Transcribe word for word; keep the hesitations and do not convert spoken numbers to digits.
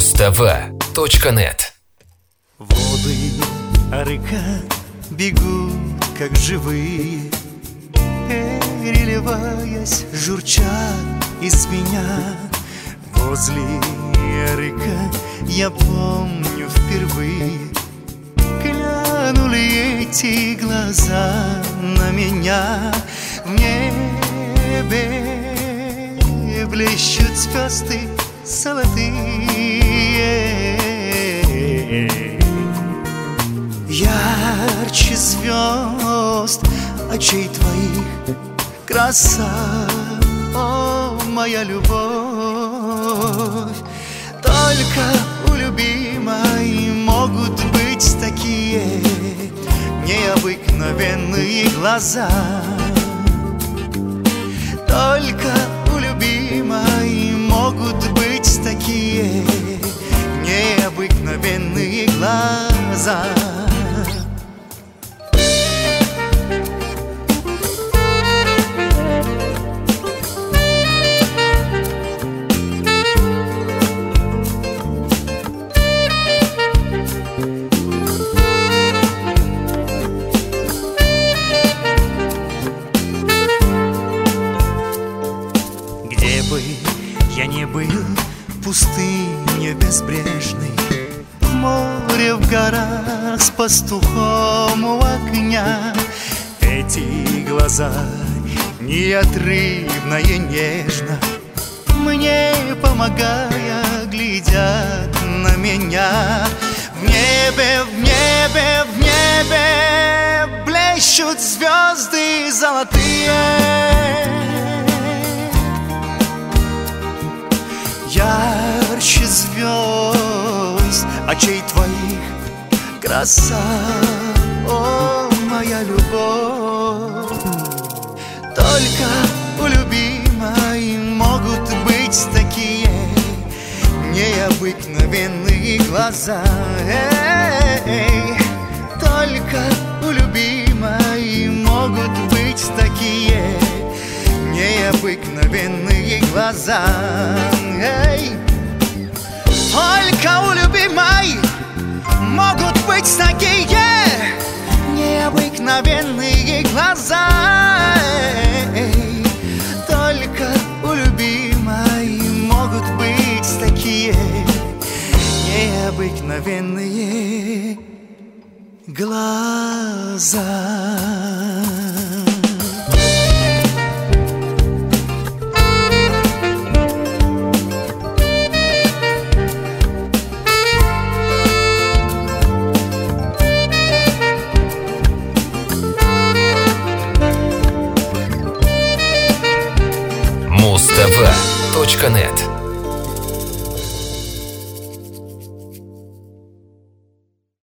муз тэ вэ точка нет. Воды река бегут, как живые, переливаясь, журчат и звенят. Возле река я помню впервые глянули эти глаза на меня. В небе блещут звезды золотые, ярче звезд очей твоих краса, о, моя любовь. Только у любимой могут быть такие необыкновенные глаза. Только у любимой могут быть такие необыкновенные глаза. Я не был в пустыне безбрежной, море в горах с пастухом у огня. Эти глаза неотрывно и нежно, мне помогая, глядят на меня. В небе, в небе, в небе блещут звезды золотые, ярче звезд очей твоих краса, о, моя любовь. Только у любимой могут быть такие необыкновенные глаза. Эй, только у любимой могут быть такие необыкновенные глаза. Эй, только у любимой могут быть такие необыкновенные глаза. Эй, только у любимой могут быть такие необыкновенные глаза. муз тэ вэ точка нет.